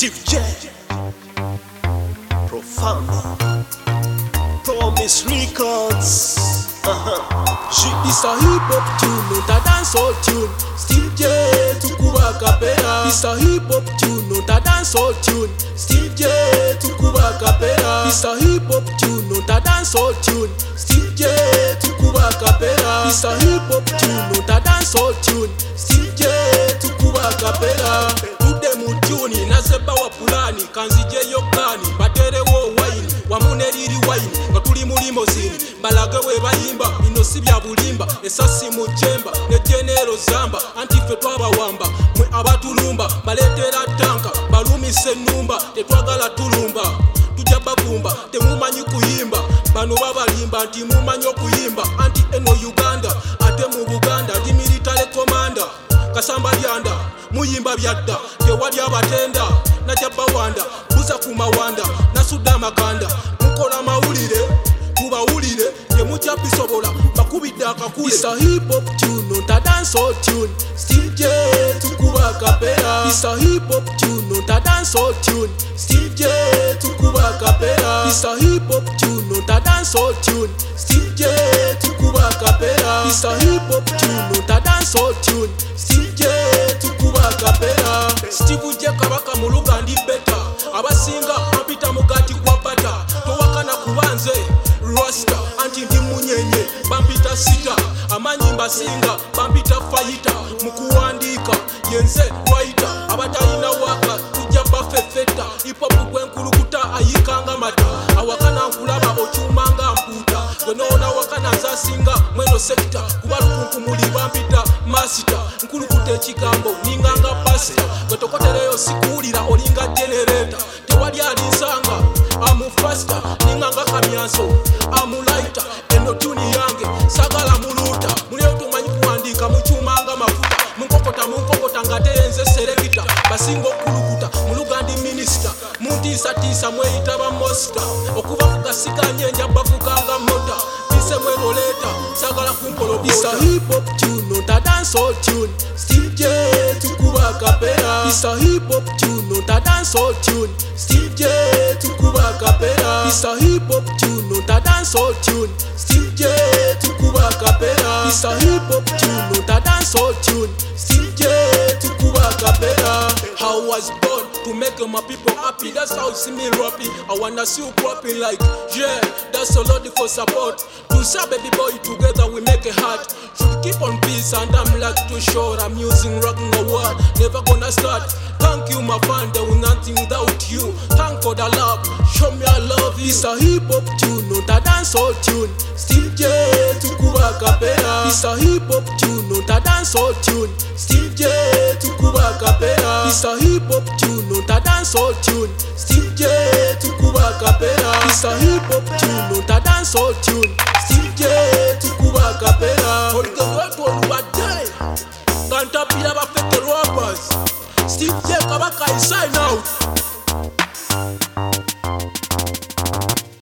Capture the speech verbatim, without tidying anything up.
Steve J, Profound, Promise Records. Uh-huh. It's a hip hop tune, not a dancehall tune. Steve J, tukuba kapera. It's a hip hop tune, not a dancehall tune. Steve J, tukuba kapera. It's a hip hop tune, not a dancehall tune. Steve J, tukuba kapera. It's a hip hop tune, not a dancehall tune. Steve J, tukuba kapera. Tude mutuni naseba wa pulani kanzije yokani batere wo wine wamuneliri wine batuli mulimo zini balaga we bayimba bino si bya bulimba esasi mu jemba ne genero zamba antife twabawamba mwe abatulumba baletera tanka balumise numba tetwagala tulumba tujja babumba temumanyi kuyimba bano babalimba nti mumanyi okuyimba anti eno Uganda ate mu Buganda ndi military commander kasamba lyanda muyimba byadda tewali abatenda najaba wanda buza ku mawanda nasuda makanda mukola mawulire tubawulire temuja bisobola bakubidde akakule. It's a hip hop tune, not a dancehall tune. Steve J, tukuba kapera. It's a hip hop tune, not a dancehall tune. Steve J, tukuba kapera. It's a hip hop tune, not a dancehall tune. Steve J, tukuba kapera. It's a hip hop tune, not a dancehall tune. Steve J, tukuba kapera. Steve J kabaka muluga ndi beta abasinga apita mugati kwa bata towakana kubanze Rasta anti ndi munyenye bampita sita amanyimba singa bampita fayita mukuwandika yenze waita abatalina waka tujja bafefeta ipopu kwenkulukuta ayikanga mata awakana nkulaba ochumanga mputa gwenona wakana zasinga mweno sekta kubalukunkumuli bampita masita nkulukuta ekigambo ninganga pasita gwetokotereyo sikuwulira olinga generator tewali alinsanga amu faster ninganga kamyanso amu lighter eno tuni yange sagala muluta mulio tumanyi kuwandika muchumanga mafuta munkokota munkokota ngatenze serekita basingo kulukuta mulugandi minister muntisa tisa mweyita ba monster okuva kugasiganye nja bavuganga mota tise mwegoleta sagala kumpolobota. It's a hip hop tune, not a dancehall tune. Steve J, tukuba kapera. It's a hip hop tune, not a dancehall tune. Steve J, tukuba kapera. It's a hip hop tune, not a dancehall tune. Steve J, tukuba kapera. It's a hip hop tune, not a dancehall tune. Steve J, tukuba kapera. I was born to make my people happy. That's how you see me rapping. I wanna see you popping like yeah. That's a lot for support. To say baby boy together we make a heart. Should keep on peace and I'm like too short. I'm using rocking a word, never gonna start. Thank you my fan, there will nothing without you. Thank for the love, show me I love you. It's a hip hop tune, not a dancehall tune. Steve J, tukuba kapera. It's a hip hop tune, not a dancehall tune. Steve J, tukuba kapera. It's a hip hop tune, not a dancehall tune. Steve J, tukuba kapera. It's a hip hop tune, not a dancehall tune. Steve J, tukuba kapera. Hold the way to Olubade. Kanta pila ba fete robbers. Steve J kabaka is sign out.